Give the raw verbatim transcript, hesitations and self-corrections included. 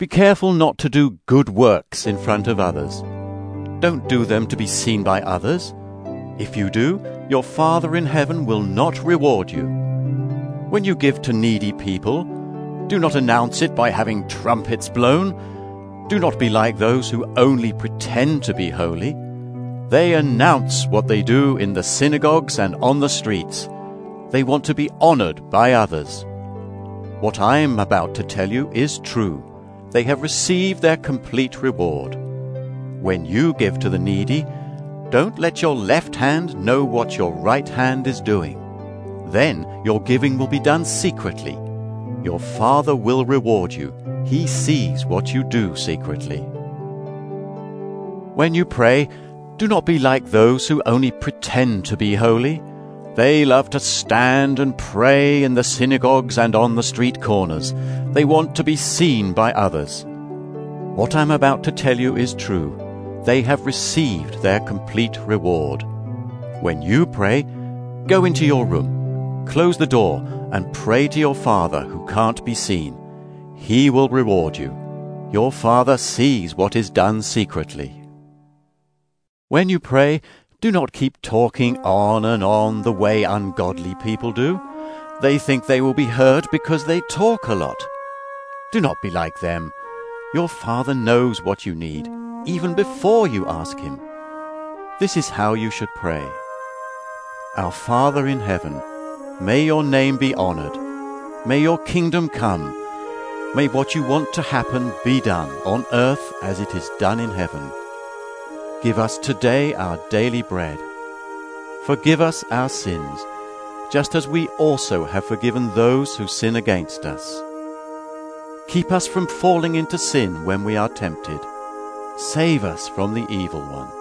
Be careful not to do good works in front of others. Don't do them to be seen by others. If you do, your Father in heaven will not reward you. When you give to needy people, do not announce it by having trumpets blown. Do not be like those who only pretend to be holy. They announce what they do in the synagogues and on the streets. They want to be honored by others. What I am about to tell you is true. They have received their complete reward. When you give to the needy, don't let your left hand know what your right hand is doing. Then your giving will be done secretly. Your Father will reward you. He sees what you do secretly. When you pray, do not be like those who only pretend to be holy. They love to stand and pray in the synagogues and on the street corners. They want to be seen by others. What I'm about to tell you is true. They have received their complete reward. When you pray, go into your room, close the door, and pray to your Father who can't be seen. He will reward you. Your Father sees what is done secretly. When you pray, do not keep talking on and on the way ungodly people do. They think they will be heard because they talk a lot. Do not be like them. Your Father knows what you need, even before you ask Him. This is how you should pray. Our Father in heaven, may your name be honored. May your kingdom come. May what you want to happen be done on earth as it is done in heaven. Give us today our daily bread. Forgive us our sins, just as we also have forgiven those who sin against us. Keep us from falling into sin when we are tempted. Save us from the evil one.